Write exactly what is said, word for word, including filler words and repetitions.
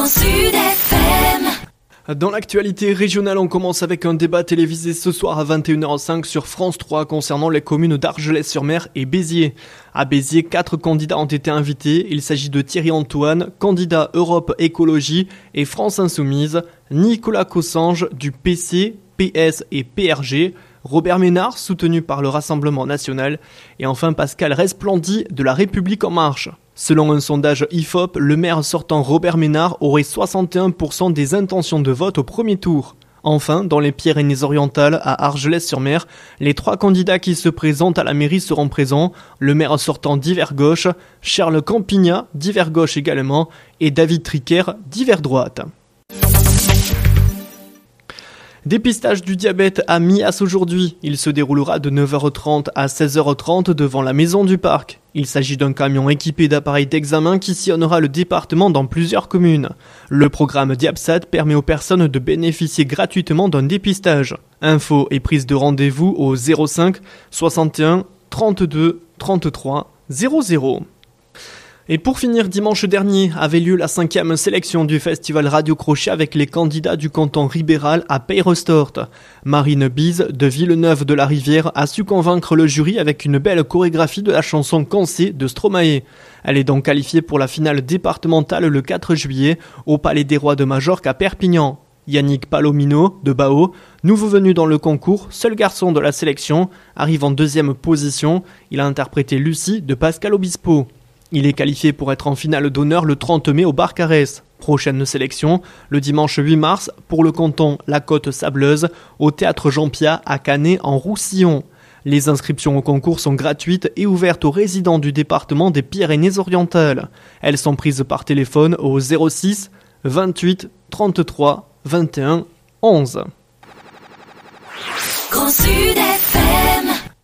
Sud F M. Dans l'actualité régionale, on commence avec un débat télévisé ce soir à vingt et une heures cinq sur France trois concernant les communes d'Argelès-sur-Mer et Béziers. À Béziers, quatre candidats ont été invités. Il s'agit de Thierry Antoine, candidat Europe Écologie et France Insoumise, Nicolas Cossange du P C, P S et P R G, Robert Ménard, soutenu par le Rassemblement National, et enfin Pascal Resplandy de La République En Marche. Selon un sondage I F O P, le maire sortant Robert Ménard aurait soixante et un pour cent des intentions de vote au premier tour. Enfin, dans les Pyrénées-Orientales, à Argelès-sur-Mer, les trois candidats qui se présentent à la mairie seront présents. Le maire sortant d'Hiver Gauche, Charles Campignat, d'Hiver Gauche également, et David Triquer, d'Hiver Droite. Dépistage du diabète à Mias aujourd'hui. Il se déroulera de neuf heures trente à seize heures trente devant la maison du parc. Il s'agit d'un camion équipé d'appareils d'examen qui sillonnera le département dans plusieurs communes. Le programme Diabsat permet aux personnes de bénéficier gratuitement d'un dépistage. Infos et prise de rendez-vous au zéro cinq soixante et un trente-deux trente-trois zéro zéro. Et pour finir, dimanche dernier avait lieu la cinquième sélection du festival Radio Crochet avec les candidats du canton Ribéral à Peyrestort. Marine Bise de Villeneuve de la Rivière a su convaincre le jury avec une belle chorégraphie de la chanson Cancé de Stromae. Elle est donc qualifiée pour la finale départementale le quatre juillet au Palais des Rois de Majorque à Perpignan. Yannick Palomino de Bao, nouveau venu dans le concours, seul garçon de la sélection, arrive en deuxième position. Il a interprété Lucie de Pascal Obispo. Il est qualifié pour être en finale d'honneur le trente mai au Barcarès. Prochaine sélection, le dimanche huit mars, pour le canton La Côte Sableuse, au Théâtre Jean-Piat à Canet en Roussillon. Les inscriptions au concours sont gratuites et ouvertes aux résidents du département des Pyrénées-Orientales. Elles sont prises par téléphone au zéro six vingt-huit trente-trois vingt et un onze. Grand Sud.